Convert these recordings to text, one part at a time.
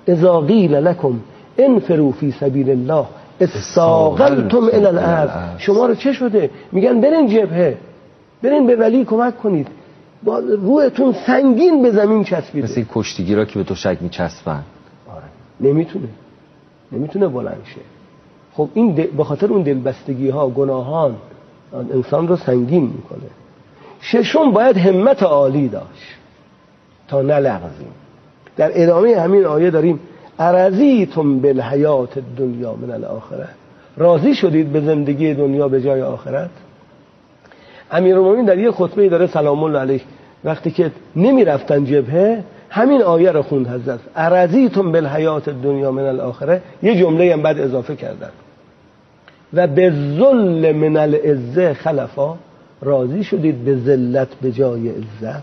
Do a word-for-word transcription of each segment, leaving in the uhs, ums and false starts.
اذا قیل لکم انفروا فی سبیل الله استاقلتم الی الارض. شما رو چه شده؟ میگن برین جبهه، برین به ولی کمک کنید، با روحتون سنگین به زمین چسبیده. مثل این کشتیگیرا که به تو شک میچسبن. آره نمیتونه نمیتونه بلند شه. خب این به خاطر اون دلبستگی ها گناهان انسان رو سنگین میکنه. ششم باید همت عالی داشت تا نلغزیم. در ادامه همین آیه داریم ارضیتم بالحیات الدنیا من الاخره، راضی شدید به زندگی دنیا به جای آخرت؟ امیرالمومنین در یه خطبه داره سلام الله علیه وقتی که نمی رفتن جبهه همین آیه رو خوند حضرت، ارضیتم بالحیات الدنیا من الاخره. یه جمله هم بعد اضافه کردن و به ذل من العزه خلفا، راضی شدید به ذلت به جای عزت.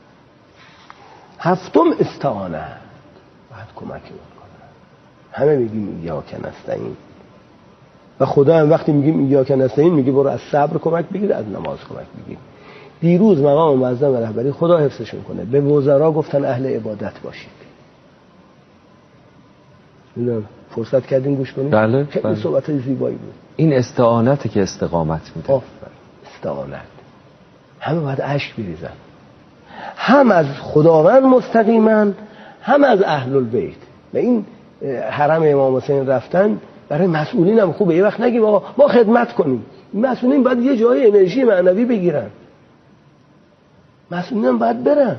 هفتم استعانه، باید کمک میکنه. همه میگیم ایاک نستعین و خدا هم وقتی میگیم ایاک نستعین میگه برو از صبر کمک بگیر، از نماز کمک بگیر. دیروز مقام معظم رهبری خدا حفظشون کنه به وزرا گفتن اهل عبادت باشید. میدونم فرصت کردین گوش کنید؟ بله خیلی بله. صحبت زیبایی بود. این استعانته که استقامت میده. آفرین، استعانت. همه باید اشک بریزن، هم از خداوند مستقیما هم از اهل البیت. و این حرم امام حسین رفتن برای مسئولین هم خوبه. یه وقت نگیم آقا ما خدمت کنیم، مسئولین باید یه جای انرژی معنوی بگیرن، مسئولین هم باید برن.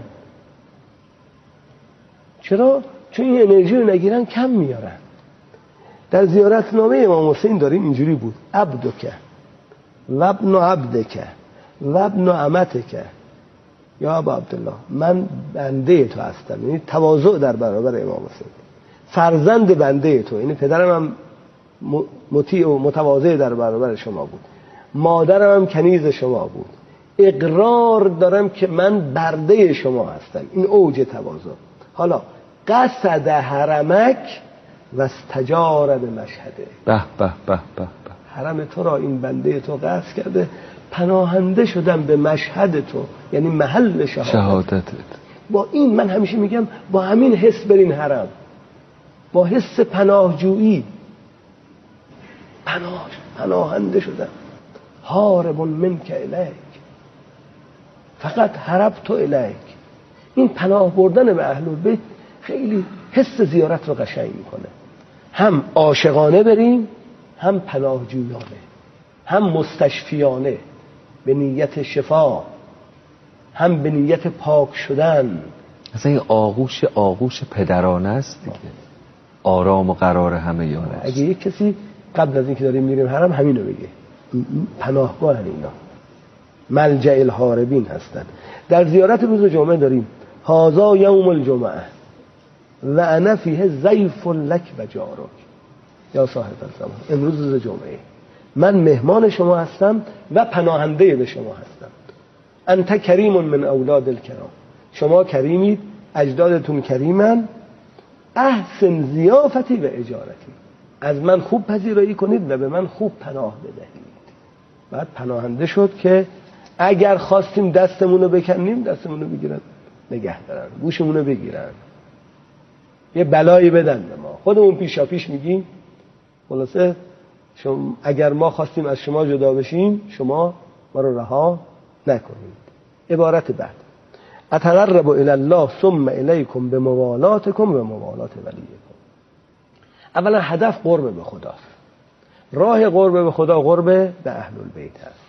چرا؟ چون این انرژی رو نگیرن کم میارن. در زیارتنامه امام حسین داریم اینجوری بود: عبدک و ابن عبدک و ابن امتک یا ابا عبدالله، من بنده تو هستم. یعنی تواضع در برابر امام حسین. فرزند بنده تو، یعنی پدرم هم مطیع و متواضع در برابر شما بود، مادرم هم کنیز شما بود. اقرار دارم که من برده شما هستم. این اوج تواضع. حالا قصد حرمک و استجار به مشهده. به به به به. حرم تو را این بنده تو قصد کرده، پناهنده شدم به مشهد تو، یعنی محل شهادت. شهادتت. با این من همیشه میگم با همین حس برین حرم، با حس پناهجویی. پناه پناهنده شدم، هارب منک الیک، فقط هربت الیک. این پناه بردن به اهل البیت خیلی حس زیارت رو قشنگ میکنه. هم عاشقانه بریم، هم پناهجویانه، هم مستشفیانه به نیت شفا، هم به نیت پاک شدن. اصلا این آغوش آغوش پدرانه است دیگه. آرام و قرار همه یاره. اگه یک کسی قبل از اینکه داریم میریم حرم همینو بگه، پناهگاه اینا ملجأ الهاربین هستن. در زیارت روز جمعه داریم هذا یوم الجمعه و انا فیه ضیف لک و جارک یا صاحب الزمان. امروز روز جمعه، من مهمان شما هستم و پناهنده به شما هستم. انت کریم من اولاد الکرام، شما کریمید، اجدادتون کریمن. احسن ضیافتی و اجارتی، از من خوب پذیرایی کنید و به من خوب پناه بدهید. بعد پناهنده شد که اگر خواستیم دستمونو بکنیم دستمونو بگیرن نگه دارن، گوشمونو بگیرن، یه بلایی بدن به ما. خودمون پیشا پیش میگیم خلاصه شما اگر ما خواستیم از شما جدا بشیم شما ما رو رها نکنید. عبارت بعد: اتقرب الی الله ثم الیکم بموالاتکم و موالات ولیکم. اولا هدف قرب به خداست. راه قرب به خدا قرب به اهل البیت هست.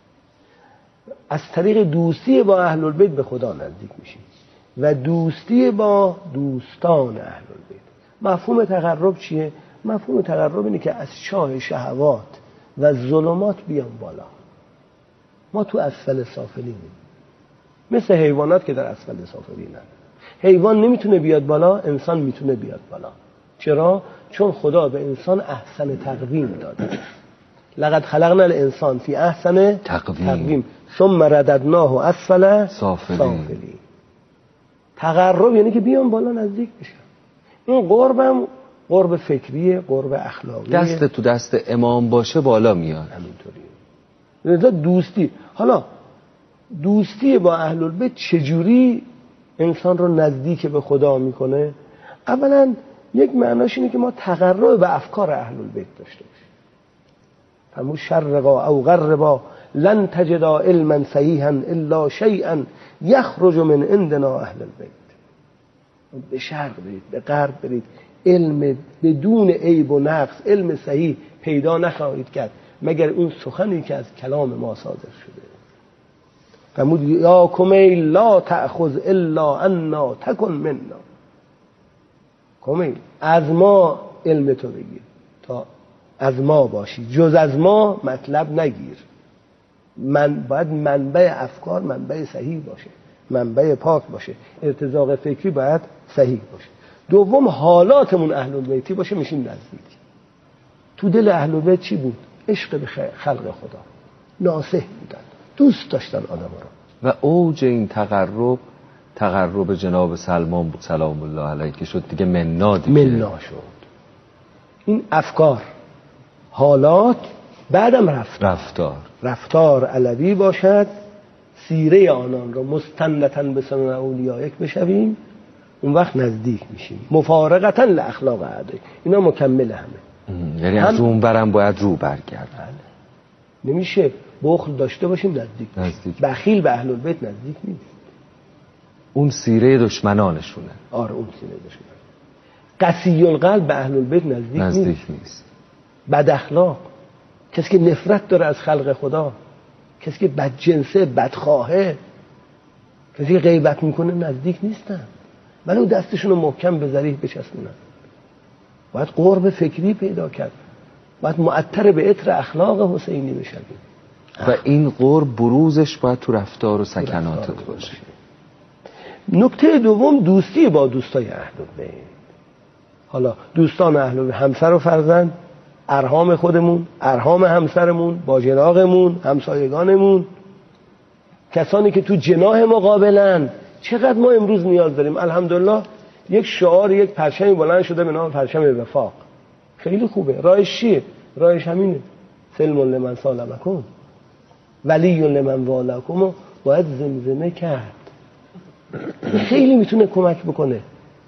از طریق دوستی با اهل البیت به خدا نزدیک میشیم و دوستی با دوستان اهل البیت. مفهوم تقرب چیه؟ مفهوم تقرب اینه که از چاه شهوات و ظلمات بیام بالا. ما تو اسفل سافلینیم، مثل حیوانات که در اسفل سافلینن. حیوان نمیتونه بیاد بالا، انسان میتونه بیاد بالا. چرا؟ چون خدا به انسان احسن تقویم داده. لقد خلقنا الانسان فی احسن تقویم, تقویم. ثم رددناه اسفل سافلین. تقرب یعنی که بیام بالا، نزدیک بشم. این قربم قرب فکریه، قرب اخلاقیه. دست تو دست امام باشه بالا میاد. همینطوریه. لذا دوستی، حالا دوستی با اهل البیت چجوری انسان رو نزدیک به خدا میکنه؟ اولا یک معناش اینه که ما تقرب به افکار اهل البیت داشته باشیم. فرمود شرقا او غربا لن تجدا علما صحیحا الا شیئا یخرج من عندنا اهل البیت. به شرق برید، به غرب برید، علم بدون عیب و نقص، علم صحیح پیدا نخواهید کرد مگر اون سخنی که از کلام ما صادر شده. فرمود یا کمیل لا تأخذ الا عنا تکن منا. کمیل از ما علم تو بگیر تا از ما باشی، جز از ما مطلب نگیر. من باید منبع افکار منبع صحیح باشه، منبع پاک باشه، ارتزاق فکری باید صحیح باشه. دوم حالاتمون اهل البیتی باشه، میشیم نزدیک. تو دل اهل البیت چی بود؟ عشق به خلق خدا، ناصح بودن، دوست داشتن آدم را. و اوج این تقرب تقرب جناب سلمان بود سلام الله علیه که شد دیگه منا دیگه منا شد. این افکار، حالات، بعدم رفتار رفتار رفتار علوی باشد، سیره آنان را مستندتن به سنن اولیایک بشویم، اون وقت نزدیک میشیم. مفارقتن لاخلاق اعدای، اینا مکمل همه. یعنی از اون برم باید رو برگرد. نمیشه بخل داشته باشیم نزدیک, نزدیک. بخیل به اهل البیت نزدیک نیست. اون سیره دشمنانشونه. آره اون سیره دشمنان. قسی القلب به اهل البیت نزدیک, نزدیک نیست. نیست. بد اخلاق، کسی که نفرت داره از خلق خدا، کسی که بدجنسه، بدخواهه، کسی که غیبت میکنه نزدیک نیستن. ولی دستشون رو محکم به ذریح بچسبونن. باید قرب فکری پیدا کرد، باید معطر به عطر اخلاق حسینی بشویم. و این قرب بروزش باید تو رفتار و سکناتت باشه. نکته دوم دوستی با دوستای اهل البیت. حالا دوستان اهل البیت، همسر و فرزند، ارحام خودمون، ارحام همسرمون، باجناقمون، همسایگانمون، کسانی که تو جناح مقابلن. چقدر ما امروز نیاز داریم. الحمدلله یک شعار، یک پرچمی بلند شده به نام پرچم وفاق. خیلی خوبه. راهش چیه؟ راهش همینه. سلم لمن سالمکم ولی لمن والاکم. باید زمزمه کرد. خیلی میتونه کمک بکنه.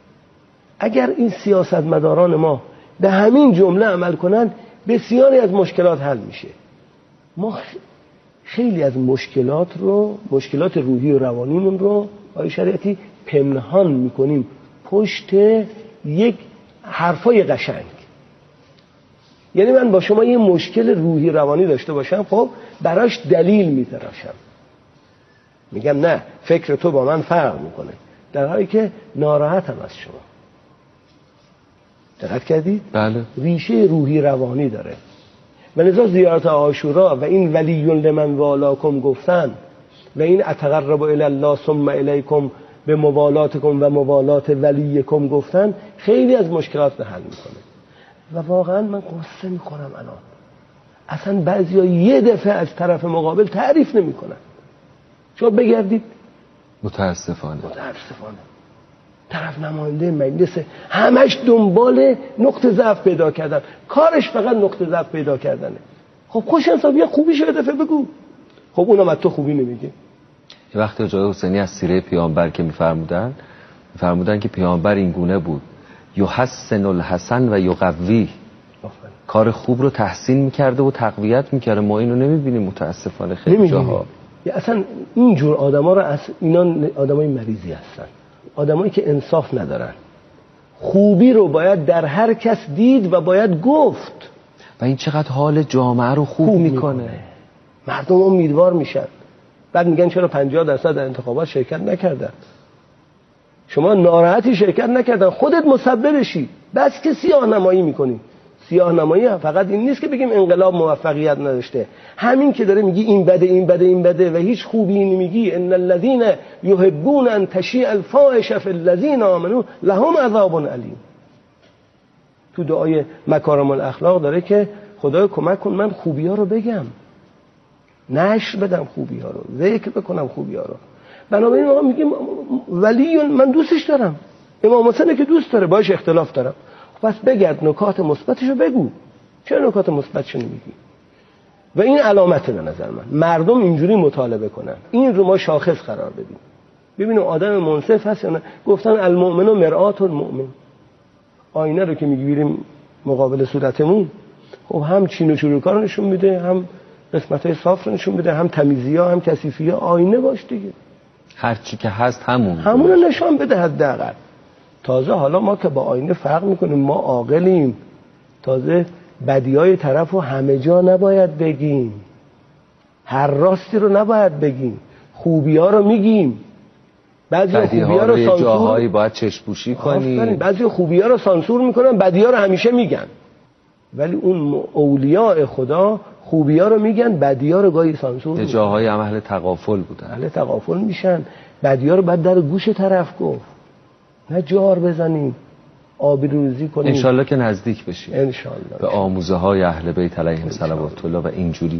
اگر این سیاستمداران ما به همین جمله عمل کنن، بسیاری از مشکلات حل میشه. ما خیلی از مشکلات رو، مشکلات روحی و روانیمون رو آقای شریعتی پنهان میکنیم پشت یک حرفای قشنگ. یعنی من با شما یه مشکل روحی روانی داشته باشم، خب براش دلیل میتراشم، میگم نه فکر تو با من فرق میکنه، در حالی که ناراحتم از شما. دقت کردید؟ بله. ریشه روحی روانی داره. و لذا زیارت عاشورا و این ولی لمن والاکم گفتن و این اتقرب الی الله ثم الیکم به موالاتکم و موالات ولیکم گفتن خیلی از مشکلات رو حل میکنه. و واقعا من قصه میخورم الان، اصلا بعضیا یه دفعه از طرف مقابل تعریف نمیکنن. شما بگردید متاسفانه متاسفانه طرف نماینده مجلس همش دنبال نقطه ضعف پیدا کردن، کارش فقط نقطه ضعف پیدا کردنه. خب خوش انصافی خوبیشو یه دفعه بگو. خب اونم از تو خوبی نمیگه. یه وقتی جای حسینی از سیره پیامبر که میفرمودن میفرمودن که پیامبر این گونه بود، یحسن الحسن و یقوی، کار خوب رو تحسین میکرده و تقویت میکرده. ما اینو نمیبینیم متاسفانه خیلی جاها. اصلا اینجور آدما رو از اینا آدمای مریضی هستن، آدمایی که انصاف ندارن. خوبی رو باید در هر کس دید و باید گفت. و این چقدر حال جامعه رو خوب, خوب میکنه. میکنه مردم امیدوار میشن. بعد میگن چرا پنجاه درصد در انتخابات شرکت نکردن؟ شما ناراحتی شرکت نکردن، خودت مسببشی. بس که سیاه نمایی میکنی. سیاه نمایی فقط این نیست که بگیم انقلاب موفقیت نداشته، همین که داره میگی این بده این بده این بده و هیچ خوبی نمیگی. ان الذين يحبون ان تشيع الفاحشه في الذين آمنوا لهم عذاب علیم. تو دعای مکارم الاخلاق داره که خدای کمک کن من خوبی ها رو بگم، نشر بدم خوبی ها رو، ذکر بکنم خوبی ها رو. بنابراین ما میگیم ولی من دوستش دارم، امام حسین که دوست داره باش اختلاف دارم، پس بگرد نکات مثبتشو بگو. چرا نکات مثبتشو نمیگی؟ و این علامته به نظر من مردم اینجوری مطالبه کنن، این رو ما شاخص قرار بدیم. ببینیم آدم منصف هست یا نه. گفتن المؤمن مرآت المؤمن، آینه رو که میگیریم مقابل صورتمون، خب هم چین و چروکا رو نشون میده، هم قسمت‌های صاف رو نشون میده، هم تمیزی‌ها هم کثیفی‌ها. آینه باش دیگه، هر چی که هست همون همون رو نشان بده حداقل. تازه حالا ما که با آینه فرق میکنیم، ما عاقلیم، تازه بدیهای طرف رو همه جا نباید بگیم، هر راستی رو نباید بگیم، خوبی ها رو میگیم، بعضی خوبی ها رو سانسور، جاهایی باید چشم‌پوشی کنیم، بعضی خوبی ها رو سانسور میکنن، بدی ها رو همیشه میگن. ولی اون اولیاء خدا خوبی ها رو میگن، بدی ها رو گاهی سانسور میکنن. جاهای هم اهل تغافل بودن، اهل تغافل میشن، بدی ها رو بعد در گوش طرف گفت، نه جار بزنیم، آبروریزی کنیم. انشالله که نزدیک بشیم انشالله به آموزه های اهل بیت علیهم صلوات الله و اینجوری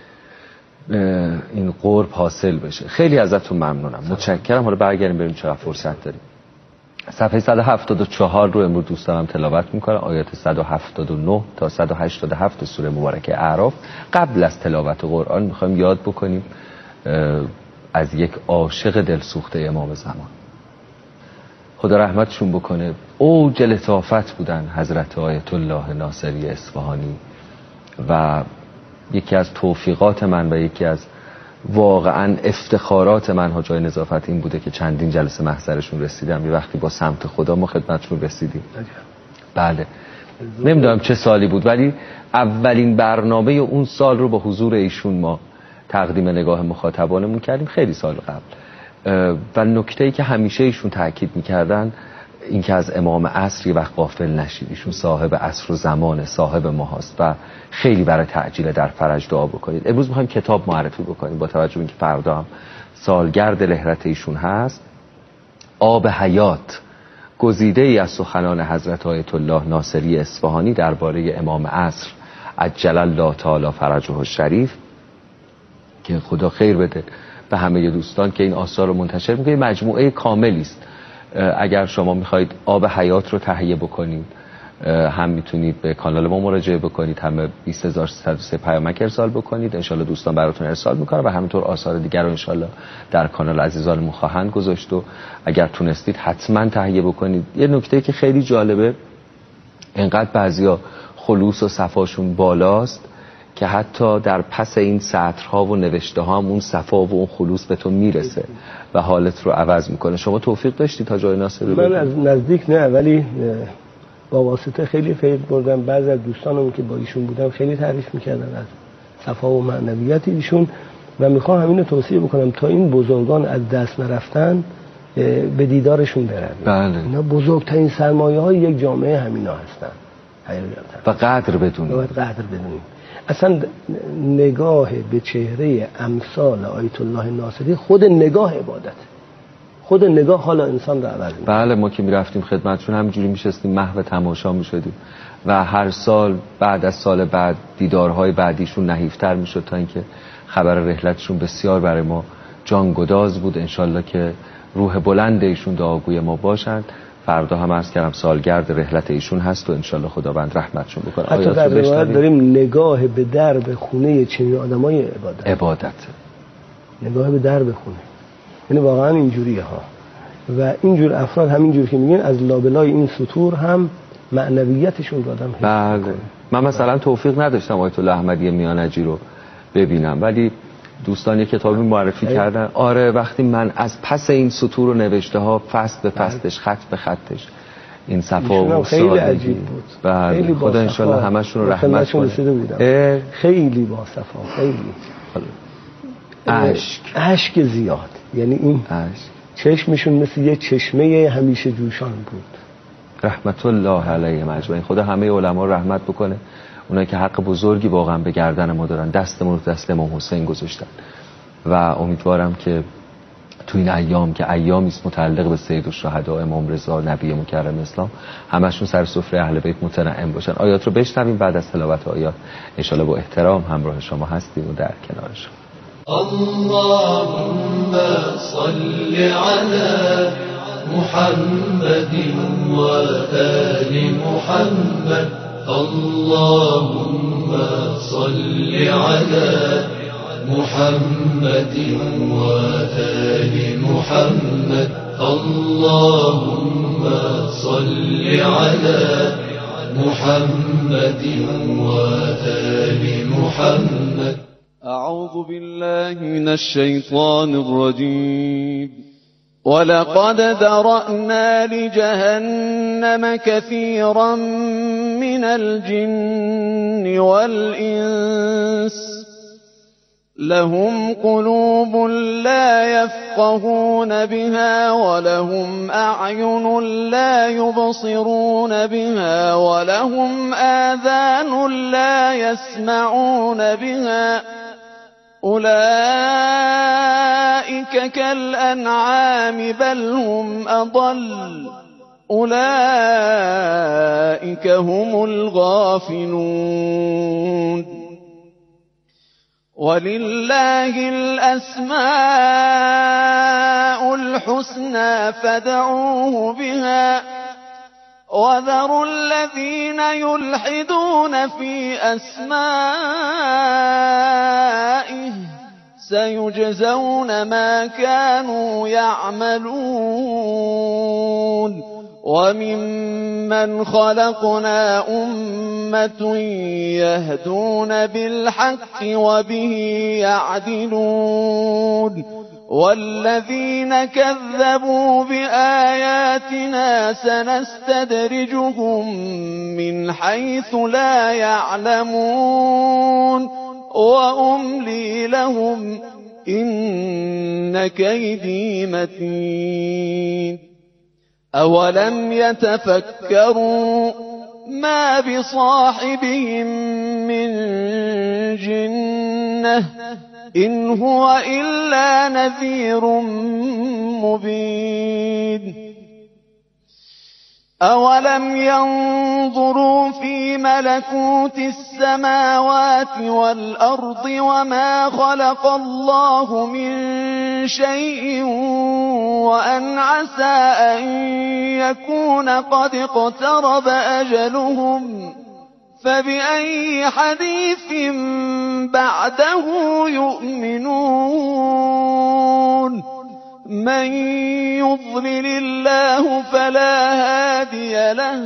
این قرب حاصل بشه. خیلی ازتون ممنونم، متشکرم. حالا برگردیم بریم چقدر فرصت داریم. صفحه صد و هفتاد و چهار رو امروز دوستانم تلاوت میکنم، آیات صد و هفتاد و نه تا صد و هشتاد و هفت سوره مبارکه اعراف. قبل از تلاوت قرآن میخوایم یاد بکنیم از یک عاشق دلسوخته امام زمان، خدا رحمتشون بکنه. اوج لطافت بودن حضرت آیت الله ناصری اصفهانی و یکی از توفیقات من و یکی از واقعا افتخارات من ها جای نظافت این بوده که چندین جلسه محضرشون رسیدم. یه وقتی با سمت خدا ما خدمتشون رسیدیم. بله نمیدونم چه سالی بود، ولی اولین برنامه اون سال رو با حضور ایشون ما تقدیم نگاه مخاطبانمون کردیم، خیلی سال قبل. و نکته‌ای که همیشه ایشون تاکید میکردن این که از امام عصر یه وقت غافل نشید، ایشون صاحب عصر و زمان، صاحب ماهاست و خیلی برای تعجیل در فرج دعا بکنید. امروز میخوایم کتاب معرفی بکنیم با توجه به اینکه فردا هم سالگرد لهرت ایشون هست. آب حیات، گزیده ای از سخنان حضرت آیت الله ناصری اصفهانی درباره امام عصر عجل الله تعالی فرجه الشریف، که خدا خیر بده به همه دوستان که این آثار رو منتشر میکنه. مجموعه کاملی است. اگر شما میخواید آب حیات رو تهیه بکنید هم میتونید به کانال ما مراجعه بکنید، هم به بیست هزار سیصد و سه پیامک ارسال بکنید، انشالله دوستان براتون ارسال میکنن و همینطور آثار دیگر رو انشالله در کانال عزیزانمون خواهند گذاشت و اگر تونستید حتما تهیه بکنید. یه نکته که خیلی جالبه، اینقدر بعضیا خلوص و صفاشون بالاست که حتی در پس این سطرها و نوشته ها هم اون صفا و اون خلوص به تو میرسه و حالت رو عوض میکنه. شما توفیق داشتی تا جای ناصر رو؟ من از نزدیک نه، ولی با واسطه خیلی فیض بردم. بعضی از دوستانم که با ایشون بودم خیلی تعریف میکردن از صفا و معنویت ایشون و میخوام همین رو توصیه بکنم تا این بزرگان از دست نرفتن به دیدارشون برویم. بله. اینا بزرگترین سرمایه های یک جامعه همینا هستن و قدر بدونیم. باید قدر بدونیم. اصلا نگاه به چهره امثال آیت الله ناصری خود نگاه عبادت، خود نگاه حال انسان رو عوض می‌کنه. بله ما که میرفتیم خدمتشون همینجوری میشستیم محو تماشا میشدیم و هر سال بعد از سال بعد دیدارهای بعدیشون نحیفتر میشد تا اینکه خبر رحلتشون بسیار برای ما جانگداز بود. انشالله که روح بلند ایشون دعاگوی ما باشند. فردا هم عرض کردم سالگرد رحلت ایشون هست و انشالله خداوند رحمتشون بکنه. حتی در روایت داریم نگاه به درب خونه چنین آدمای عبادت. عبادت نگاه به درب خونه، یعنی واقعا اینجوریه ها. و اینجور افراد همینجور که میگن از لابلای این سطور هم معنویتشون رو آدم حس بله می‌کنه. من مثلا توفیق نداشتم آیت الله احمدی میانجی رو ببینم، ولی دوستان یک کتابی معرفی ای. کردن. آره وقتی من از پس این سطور و نوشته ها فصل به فصلش خط به خطش این صفا و خیلی عجیب بود. بله خیلی خدا انشالله همشون رو رحمت کنه. خیلی با صفا، خیلی اشک اشک زیاد، یعنی این اشک چشمشون مثل یه چشمه همیشه جوشان بود. رحمت الله علیهم اجمعین. خدا همه علما رحمت بکنه، اونایی که حق بزرگی واقعا به گردن ما دارن، دستمون رو دست امام حسین گذاشتن و امیدوارم که تو این ایام که ایامی است متعلق به سید الشهدا امام رضا نبی مکرم اسلام، همشون سر سفره اهل بیت متنعم باشن. آیات رو بشنویم، بعد از تلاوت آیات ان شاءالله با احترام همراه شما هستیم و در کنار شما. اللهم صل على محمد و آل محمد. اللهم صل على محمد و آل محمد. اللهم صل على محمد وآل محمد. أعوذ بالله من الشيطان الرجيم. ولقد ذرأنا لجهنم كثيرا من الجن والإنس لهم قلوب لا يفقهون بها ولهم أعين لا يبصرون بها ولهم آذان لا يسمعون بها أولئك كالأنعام بل هم أضل أولئك هم الغافلون. ولله الأسماء الحسنى فادعوه بها وذروا الذين يلحدون في أسمائه سيجزون ما كانوا يعملون. وممن خلقنا أمة يهدون بالحق وبه يعدلون. والذين كذبوا بآياتنا سنستدرجهم من حيث لا يعلمون وأملي لهم إن كيدي متين. أولم يتفكروا ما بصاحبهم من جنة إن هو إلا نذير مبين. أولم ينظروا في ملكوت السماوات والأرض وما خلق الله من شيء وأن عسى أن يكون قد اقترب أجلهم فبأي حديث بعده يؤمنون. من يضلل الله فلا هادي له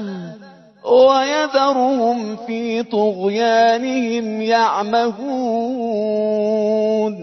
ويذرهم في طغيانهم يعمهون.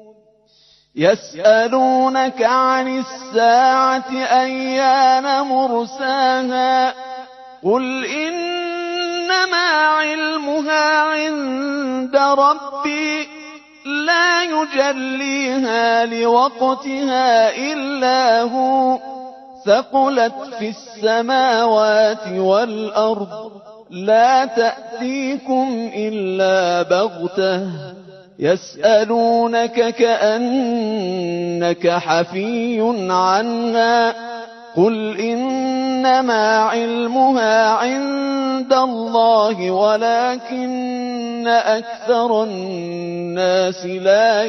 يسألونك عن الساعة أيان مرساها قل إنما علمها عند ربي لا يجليها لوقتها إلا هو ثقلت في السماوات والأرض لا تأتيكم إلا بغتة يسألونك كأنك حفي عنها قل إنما علمها عند الله ولكن أكثر الناس لا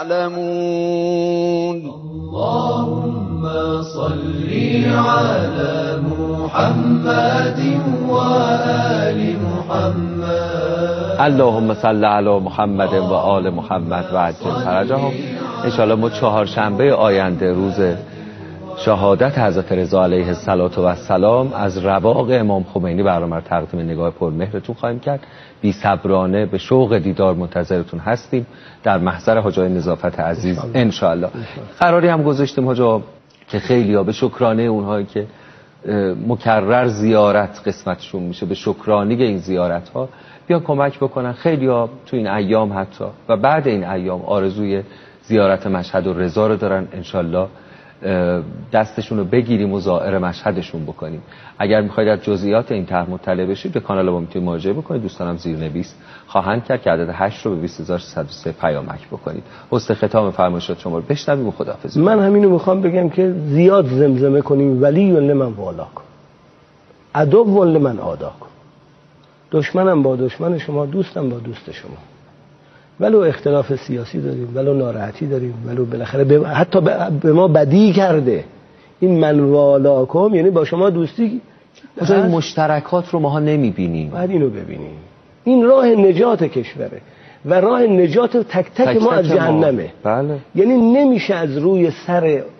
يعلمون. اللهم صل على محمد وآل محمد. اللهم صل علی محمد و آل محمد و عجل فرجهم. انشاءالله ما چهارشنبه آینده روز شهادت حضرت رضا علیه السلام از رواق امام خمینی برنامه رو تقدیم نگاه پرمهرتون خواهیم کرد. بی صبرانه به شوق دیدار منتظرتون هستیم در محضر حاج آقای نظافت عزیز انشاءالله. قراری هم گذاشتیم حاجا که خیلی ها به شکرانه اونهایی که مکرر زیارت قسمتشون میشه به شکرانه این زیارت ها بیا کمک بکنن. خیلی ها تو این ایام حتی و بعد این ایام آرزوی زیارت مشهد و رضا رو دارن. انشالله دستشون رو بگیریم و زائر مشهدشون بکنیم. اگر میخواید از جزئیات این طرح مطلع بشید به کانال ما میتونید مراجعه بکنید. دوستانم زیرنویس خواهند کرد که عدد هشت رو به بیست هزار و سیصد و سه پیامک بکنید. حسن ختام فرمایشات شما رو بشنویم و خداحافظ. من همینو میخوام بگم که زیاد زمزمه کنیم ولی لمن والاکم عدو لمن عاداکم. دشمنم با دشمن شما، دوستم با دوست شما. ولو اختلاف سیاسی داریم، ولو ناراحتی داریم، ولو بالاخره به حتی به ما بدی کرده. این من والاکم یعنی با شما دوستی. مثلا این مشترکات رو ماها نمیبینیم. باید اینو ببینیم. این راه نجات کشوره و راه نجات تک تک, تک ما تک از جهنمه. بله. یعنی نمیشه از روی سر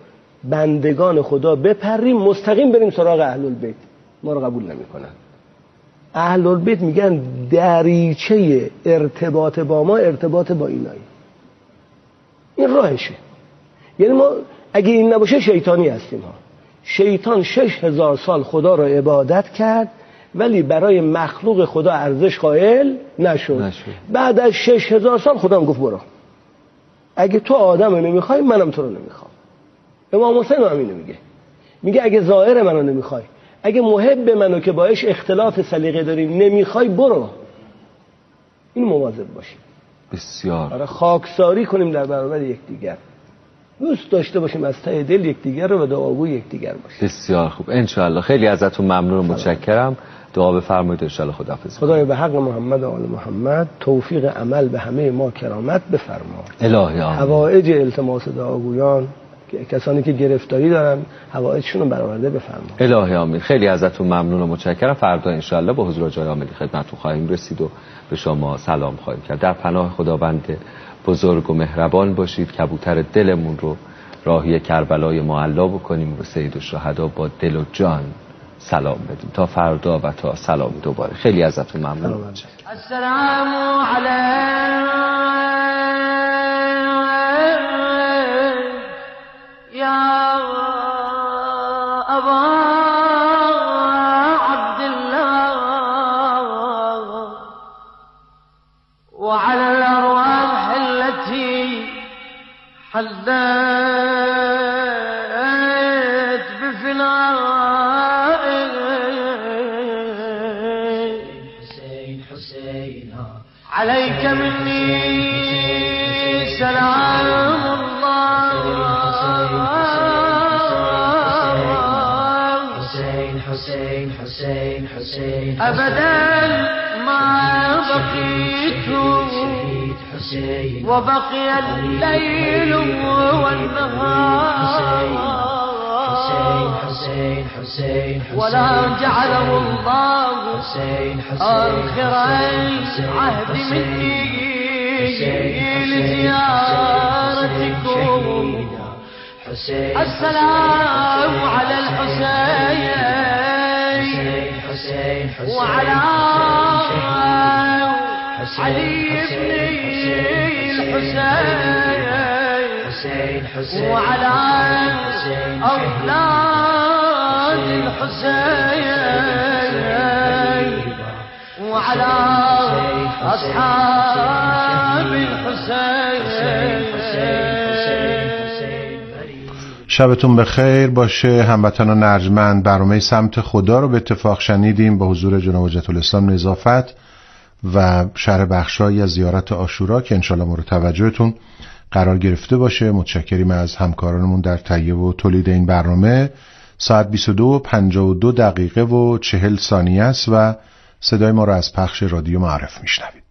بندگان خدا بپریم مستقیم بریم سراغ اهل البیت، ما رو قبول نمیکنن. اهل البیت میگن دریچه ارتباط با ما ارتباط با اینایی، این راهشه. یعنی ما اگه این نباشه شیطانی هستیم ها. شیطان شش هزار سال خدا را عبادت کرد ولی برای مخلوق خدا ارزش قائل نشد. نشد. بعد از شش هزار سال خدا هم گفت برو، اگه تو آدم رو نمیخوای منم تو رو نمیخوام. امام حسین هم اینو میگه، میگه اگه ظاهر منو نمیخوای، اگه محب منو که باش اختلاف سلیقه داریم نمیخوای برو. این مواظب باشیم. بسیار. آره خاکساری کنیم در برابر یکدیگر، دوست داشته باشیم از ته دل یکدیگر رو و دعاگوی یکدیگر باشیم. بسیار خوب، ان شاء الله. خیلی ازتون ممنون و متشکرم. دعا بفرمایید ان شاء الله. خداحافظ. خدای به حق محمد و آل محمد توفیق عمل به همه ما کرامت بفرما. الهی آمین. حوائج التماس دعاگویان که کسانی که گرفتاری دارن حوائجشون رو برآورده بفرما. الهی آمین. خیلی ازتون ممنون و متشکرم. فردا ان شاء الله با حضور جای عالی خدمتتون خواهیم رسید و به شما سلام خواهیم کرد. در پناه خداوند بزرگ و مهربان باشید. کبوتر دلمون رو راهی کربلای معلا بکنیم و سید الشهدا با دل و جان سلام بدیم. تا فردا و تا سلام دوباره. خیلی ازتون ممنون. السلام علیکم یا ابا عبدالله وعلى الأرواح التي حلت عليك مني سلام الله حسين حسين حسين حسين أبدا ما بقيت وبقي الليل والنهار حسين حسين ولا جعله الله آخر عهد مني لزيارتكم. السلام على الحسين وعلى علي بن الحسين وعلى أولاد الحسين وعلى أصحاب الحسين. شبتون بخیر باشه هموطنان ارجمند. برنامه سمت خدا رو به اتفاق شنیدیم با حضور جناب حجت الاسلام نظافت و شرح بخشایی از زیارت عاشورا که انشالله مورد توجهتون قرار گرفته باشه. متشکریم از همکارانمون در تهیه و تولید این برنامه. ساعت بیست و دو و پنجاه و دو دقیقه و چهل ثانیه است و صدای ما را از پخش رادیو معرف میشنوید.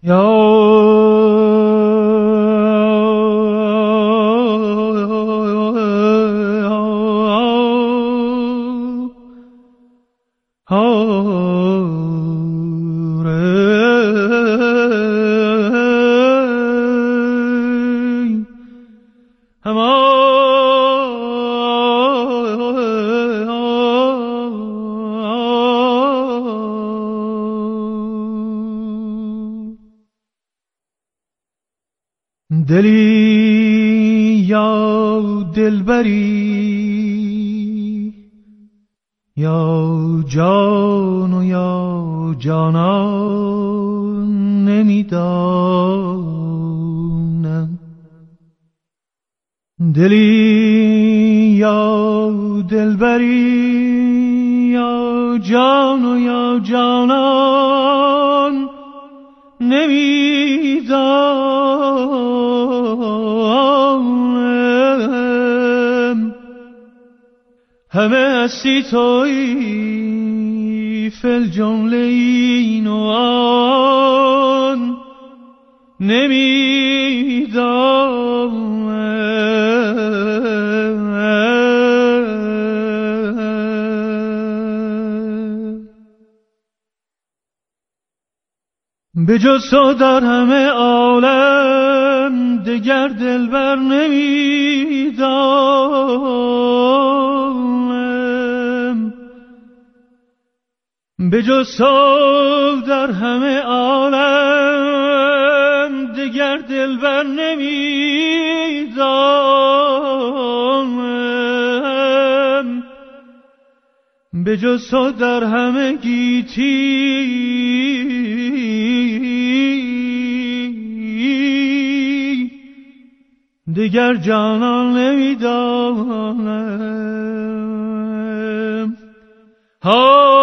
دلی یا دلبری یا جان و یا جانان نمیدانم. دلی یا دلبری یا جان و یا جانان نمیدانم. همه هستی تویی فل جمله این و آن نمیدانم. به جز تو در همه عالم عالم دگر دلبر نمیدانم، به جز تو در همه عالم دگر دلبر نمیدانم، به جز تو در همه گیتی دیگر جانان نمیدانم. ها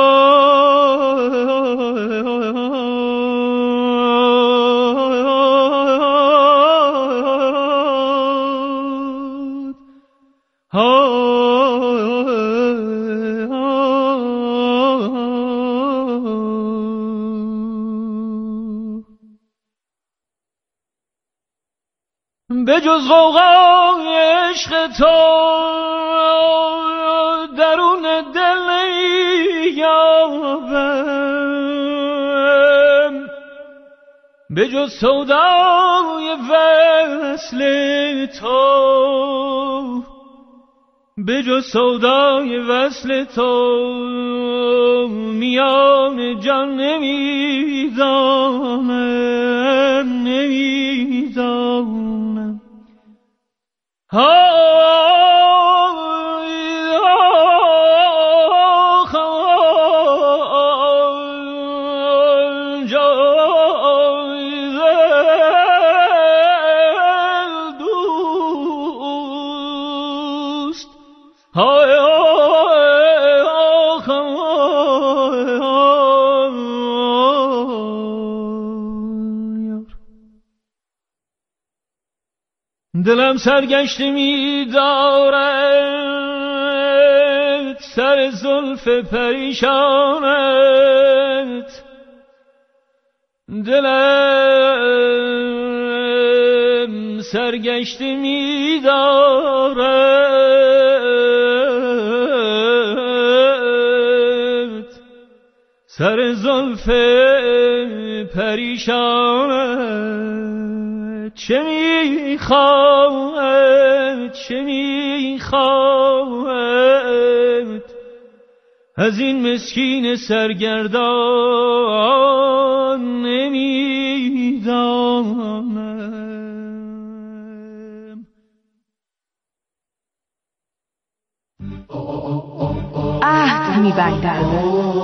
به جز غوغای عشق تو درون دل نیابم، به جز سودای وصل تو، به جز سودای وصل تو میان جان نمیدانم، نمیدانم. دلم سرگشته می دارد سر زلف پریشانت، دلم سرگشته می دارد سر زلف پریشانت. چه میخواهد چه میخواهد از این مسکین سرگردان نمیدانم. عهد می‌بندم.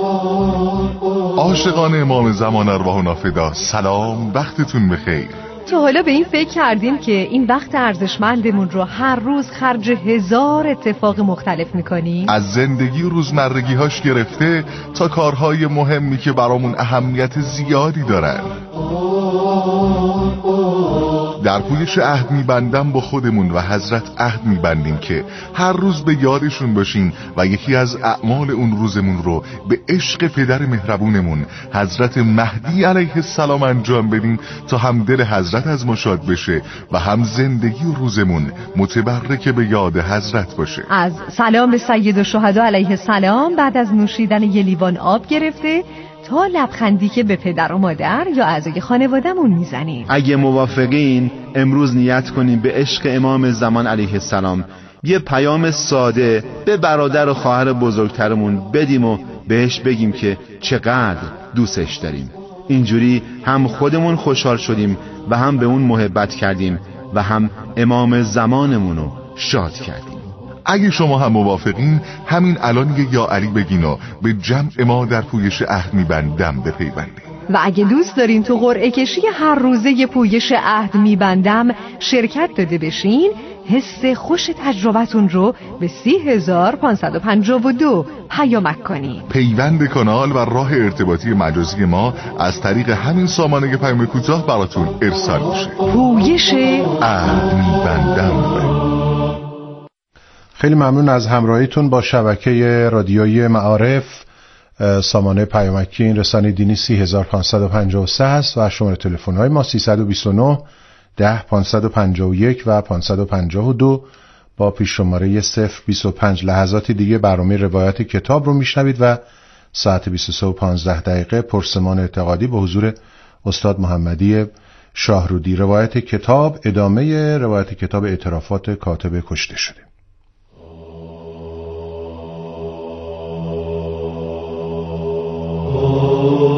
عاشقان امام زمان ارواحنا فدا، سلام، وقتتون بخیر. تا حالا به این فکر کردیم که این وقت ارزشمندمون رو هر روز خرج هزار اتفاق مختلف میکنیم؟ از زندگی روزمرگی هاش گرفته تا کارهای مهمی که برامون اهمیت زیادی دارن. در پویش عهد میبندم با خودمون و حضرت عهد میبندیم که هر روز به یادشون باشیم و یکی از اعمال اون روزمون رو به عشق پدر مهربونمون حضرت مهدی علیه السلام انجام بدیم تا هم دل حضرت از ما شاد بشه و هم زندگی و روزمون متبرک به یاد حضرت باشه. از سلام به سید الشهدا علیه السلام بعد از نوشیدن یه لیوان آب گرفته تا لبخندی که به پدر و مادر یا اعضای خانواده‌مون میزنیم. اگه موافقین امروز نیت کنیم به عشق امام زمان علیه السلام یه پیام ساده به برادر و خواهر بزرگترمون بدیم و بهش بگیم که چقدر دوستش داریم. اینجوری هم خودمون خوشحال شدیم و هم به اون محبت کردیم و هم امام زمانمونو شاد کردیم. اگه شما هم موافقین همین الان یه یا علی بگین و به جمع ما در پویش عهد میبندم بپیوندید. و اگه دوست دارین تو قرعه کشی هر روزه پویش عهد میبندم شرکت داده بشین، حس خوش تجربتون رو به سی هزار پانصد و پنجاه و دو پیامک کنین. پیوند کانال و راه ارتباطی مجازی ما از طریق همین سامانه پیام کوتاه براتون ارسال میشه. پویش عهد میبندم. خیلی ممنون از همراهیتون با شبکه رادیویی معارف. سامانه پیامکی این رسانه دینی سی هزار پانصد و پنجاه و سه هست و شماره تلفن های ما سیصد و بیست و نه ده پانصد و پنجاه و یک و پانصد و پنجاه و دو با پیش شماره صفر بیست و پنج. لحظاتی دیگه برنامه روایت کتاب رو میشنوید و ساعت بیست و سه و پانزده دقیقه پرسمان اعتقادی به حضور استاد محمدی شاهرودی. روایت کتاب ادامه روایت کتاب اعترافات کاتب کشته شده.